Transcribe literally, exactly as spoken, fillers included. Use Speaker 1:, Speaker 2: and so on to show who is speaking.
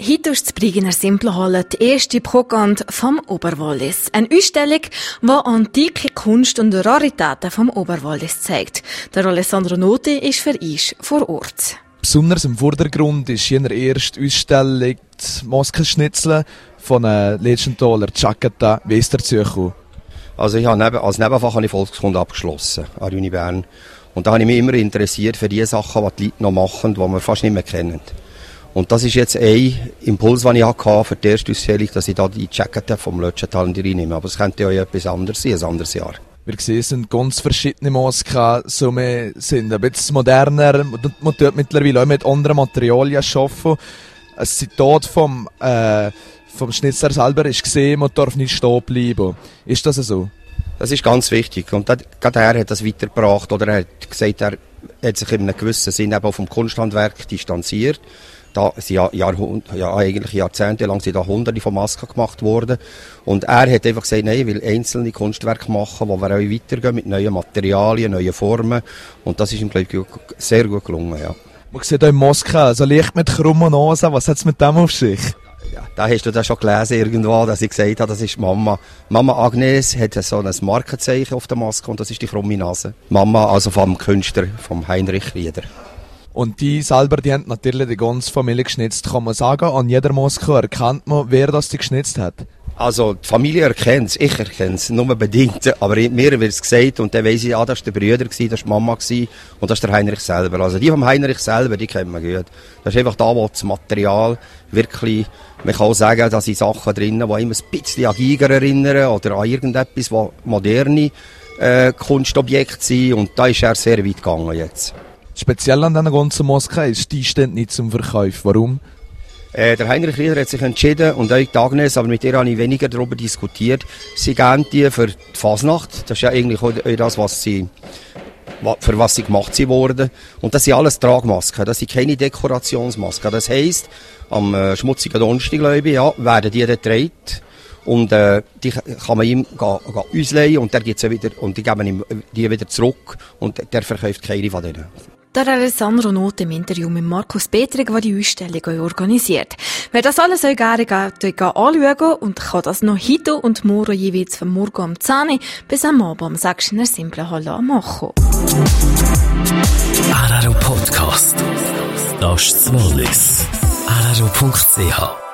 Speaker 1: Heute ist das Briginer Simplerhalle die erste Programm vom Oberwallis. Eine Ausstellung, die antike Kunst und Raritäten vom Oberwallis zeigt. Der Alessandro Noti ist für uns vor Ort.
Speaker 2: Besonders im Vordergrund ist jener erste Ausstellung die Maskenschnitzel von einem Legentaler Giaccetta. Wie ist dazu gekommen?
Speaker 3: Also ich habe neben, als Nebenfach habe ich Volkskunde abgeschlossen an der Uni Bern. Und da habe ich mich immer interessiert für die Sachen, die die Leute noch machen, die wir fast nicht mehr kennen. Und das ist jetzt ein Impuls, den ich hatte für die erste Ausstellung, dass ich da die Giaccetta vom Lötschental reinnehme. Aber es könnte ja etwas anderes sein, ein anderes Jahr.
Speaker 2: Wir sehen, es sind ganz verschiedene Masken, so wir sind ein bisschen moderner, man tut mittlerweile auch mit anderen Materialien arbeiten. Ein Zitat vom, äh, vom Schnitzler selber ist gesehen, man darf nicht stehen bleiben. Ist das so?
Speaker 3: Das ist ganz wichtig. Und gerade er hat das weitergebracht, oder er hat gesagt, er hat sich in einem gewissen Sinn eben vom Kunsthandwerk distanziert. Da sind ja, Jahrhund- ja eigentlich jahrzehntelang sind da hunderte von Masken gemacht worden. Und er hat einfach gesagt, nein, ich will einzelne Kunstwerke machen, wo wir auch weitergehen mit neuen Materialien, neuen Formen. Und das ist ihm, glaube ich, sehr gut gelungen, ja.
Speaker 2: Man sieht auch Masken, so leicht mit krummen Nase, was hat es mit dem auf sich?
Speaker 3: Ja, da hast du das schon gelesen irgendwo, dass ich gesagt habe, das ist Mama. Mama Agnes hat so ein Markenzeichen auf der Maske und das ist die krumme Nase. Mama, also vom Künstler, vom Heinrich Rieder.
Speaker 2: Und die selber, die haben natürlich die ganze Familie geschnitzt, kann man sagen. An jeder Maske erkennt man, wer das die geschnitzt hat.
Speaker 3: Also, die Familie erkennt es, ich erkenne es, nur bedingt. Aber mir wird es gesagt und dann weiss ich, ah, das war der Bruder, das war die Mama und das ist der Heinrich selber. Also die vom Heinrich selber, die kennt man gut. Das ist einfach da, wo das Material wirklich, man kann auch sagen, da sind Sachen drin, die immer ein bisschen an Giger erinnern oder an irgendetwas, was moderne äh, Kunstobjekte sind. Und da ist er sehr weit gegangen jetzt.
Speaker 2: Speziell an diesen ganzen Masken ist, die stehen nicht zum Verkauf. Warum?
Speaker 3: Äh, der Heinrich Rieder hat sich entschieden, und auch die Agnes, aber mit ihr habe ich weniger darüber diskutiert, sie geben die für die Fasnacht. Das ist ja eigentlich auch das, was sie, für was sie gemacht sind worden. Und das sind alles Tragmasken, das sind keine Dekorationsmasken. Das heisst, am äh, schmutzigen Donnerstag, glaube ich, ja, werden die dann getragen. Und äh, die kann man ihm ga, ga ausleihen und, der gibt's ja wieder, und die geben ihm die wieder zurück und der verkauft keine von denen.
Speaker 1: Der Alessandro Noti im Interview mit Markus Petrig, der die Ausstellung organisiert. Wer das alles auch gerne geht, anschauen und kann das noch heute und morgen jeweils von morgen um zehn Uhr bis am Abend am sechs in der Simplerhalle machen.
Speaker 4: R R O Podcast. Das ist das Wallis. R R O Punkt C H